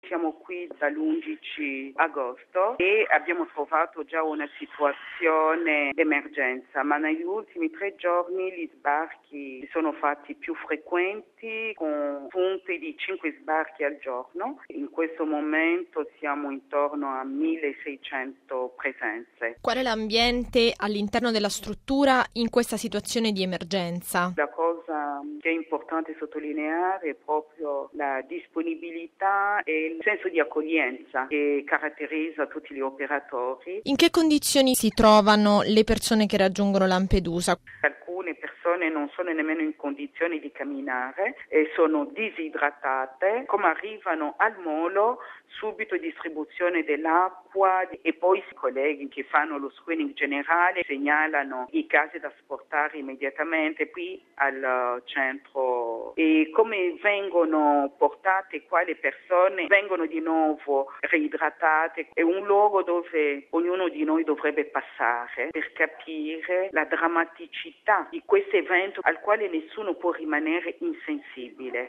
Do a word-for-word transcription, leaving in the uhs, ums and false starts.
Siamo qui dall'undici agosto e abbiamo trovato già una situazione d'emergenza, ma negli ultimi tre giorni gli sbarchi si sono fatti più frequenti con punte di cinque sbarchi al giorno. In questo momento siamo intorno a milleseicento presenze. Qual è l'ambiente all'interno della struttura in questa situazione di emergenza? La cosa che è importante sottolineare è proprio la disponibilità e il senso di accoglienza che caratterizza tutti gli operatori. In che condizioni si trovano le persone che raggiungono Lampedusa? Alcune persone non sono nemmeno in condizioni di camminare e sono disidratate. Come arrivano al molo, subito distribuzione dell'acqua e poi i colleghi che fanno lo screening generale segnalano i casi da sportare immediatamente qui al centro. E come vengono portate qua le persone? Vengono di nuovo reidratate. È un luogo dove ognuno di noi dovrebbe passare per capire la drammaticità di questo evento al quale nessuno può rimanere insensibile.